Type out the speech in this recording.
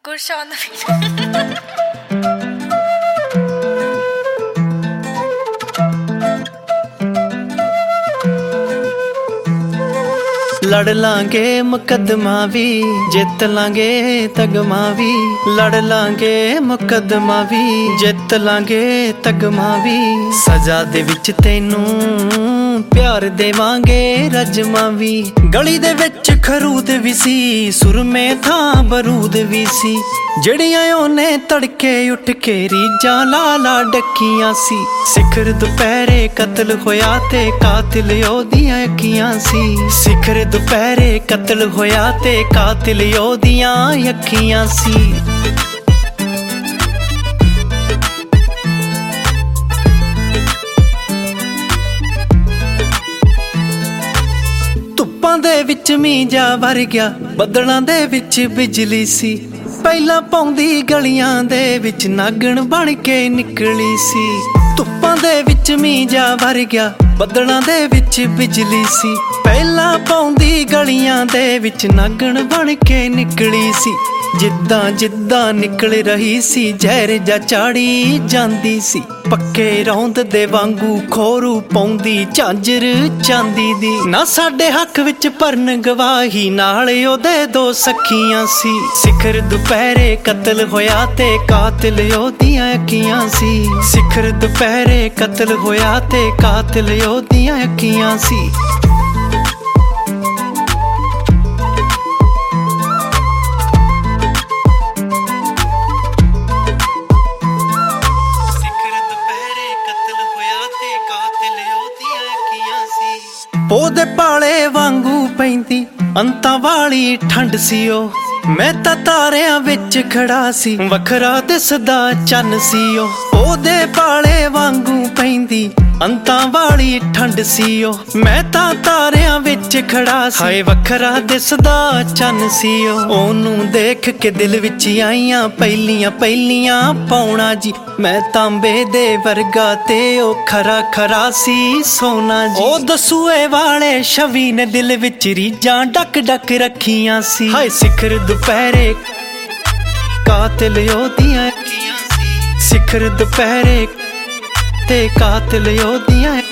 Gursha on the beat. लड़ लांगे मुकदमा भी जित लांगे तगमा भी लड़ लांगे मुकदमा भी जित लांगे तगमा भी सजा दे विच तैनू प्यार देवांगे रजमा भी गली दे विच खरूद भी सी सुरमे थां बरूद भी सी जड़ियां ओने तड़के उठ के रीजां लाला डकियां सी सिखर दुपहरे कतल होया ते कातिल ओदियां अखियां सी सिखर दुपहरे कतल होया ते कातिल ओदियां अखियां सी ਧੁੱਪਾਂ ਦੇ ਵਿੱਚ ਮੀਂਹ ਜਾ ਵਰ ਗਿਆ ਬੱਦਲਾਂ ਦੇ ਵਿੱਚ ਬਿਜਲੀ ਸੀ ਪਹਿਲਾਂ ਪੌਂਦੀ ਗਲੀਆਂ ਦੇ ਵਿੱਚ ਨਾਗਣ ਬਣ ਕੇ ਨਿਕਲੀ ਸੀ ਧੁੱਪਾਂ ਦੇ ਵਿੱਚ ਮੀਂਹ ਜਾ ਵਰ ਗਿਆ ਬੱਦਲਾਂ ਦੇ ਵਿੱਚ ਬਿਜਲੀ ਸੀ ਪਹਿਲਾਂ ਪੌਂਦੀ ਗਲੀਆਂ ਦੇ ਵਿੱਚ ਨਾਗਣ ਬਣ ਕੇ ਨਿਕਲੀ ਸੀ ਜਿੱਦਾਂ ਜਿੱਦਾਂ ਨਿਕਲ ਰਹੀ ਸੀ ਜ਼ਹਿਰ ਜਾ ਚਾੜੀ ਜਾਂਦੀ ਸੀ ਪੱਕੇ ਰੌਂਦ ਦੇ ਵਾਂਗੂ ਖੋਰੂ ਪਾਉਂਦੀ ਝਾਂਜਰ ਚਾਂਦੀ ਦੀ ਨਾ ਸਾਡੇ ਹੱਕ ਵਿੱਚ ਭਰਨ ਗਵਾਹੀ ਨਾਲ ਉਹਦੇ ਦੋ ਸਖੀਆਂ ਸੀ ਸਿਖਰ ਦੁਪਹਿਰੇ ਕਤਲ ਹੋਇਆ ਤੇ ਕਾਤਿਲ ਉਹਦੀਆਂ ਅੱਖੀਆਂ ਸੀ ਸਿਖਰ ਦੁਪਹਿਰੇ ਕਤਲ ਹੋਇਆ ਤੇ ਕਾਤਿਲ ਉਹਦੀਆਂ ਅੱਖੀਆਂ ਸੀ ਉਹਦੇ ਪਾਲੇ ਵਾਂਗੂ ਪੈਂਦੀ ਅੰਤਾਂ ਵਾਲੀ ਠੰਡ ਸੀ ਉਹ ਮੈਂ ਤਾਂ ਤਾਰਿਆਂ ਵਿੱਚ ਖੜਾ ਸੀ ਵੱਖਰਾ ਦਿਸਦਾ ਚੰਨ ਸੀ ਉਹ ਉਹਦੇ ਪਾਲੇ ਵਾਂਗੂ ਪੈਂਦੀ ਅੰਤਾਂ ਵਾਲੀ ਠੰਡ ਸੀ ਉਹ ਮੈਂ ਤਾਂ ਤਾਰਿਆਂ ਵਿੱਚ ਖੜਾ ਸੀ ਹਾਏ ਵੱਖਰਾ ਦਿਸਦਾ ਚੰਨ ਸੀ ਉਹ ਉਹਨੂੰ ਦੇਖ ਕੇ ਦਿਲ ਵਿੱਚ ਆਈਆਂ ਪਹਿਲੀਆਂ ਪਾਉਣਾ ਜੀ ਮੈਂ ਤਾਂਬੇ ਦੇ ਵਰਗਾ ਤੇ ਉਹ ਖਰਾ ਖਰਾ ਸੀ ਸੋਨਾ ਜੀ ਉਹ ਦਸੂਏ ਵਾਲੇ ਛਵੀ ਨੇ ਦਿਲ ਵਿੱਚ ਰੀਜਾਂ ਡੱਕ ਡੱਕ ਰੱਖੀਆਂ ਸੀ ਹਾਏ ਸਿਖਰ ਦੁਪਹਿਰੇ ਕਾਤਿਲ ਉਹਦੀਆਂ ਅੱਖੀਆਂ ਸੀ ਸਿਖਰ ਦੁਪਹਿਰੇ ਤੇ ਕਾਤਿਲ ਉਹਦੀਆਂ